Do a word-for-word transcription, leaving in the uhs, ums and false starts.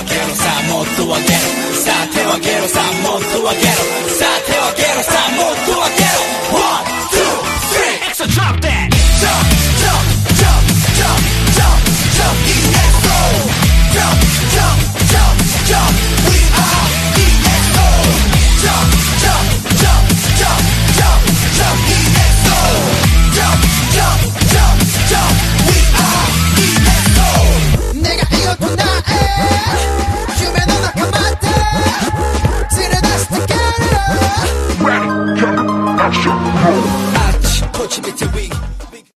分けろさもっと分けろさあ手分けろさもっと分けろさあ手分けろさもっと分けろ ワン、ツー、スリー Extra drop that Jump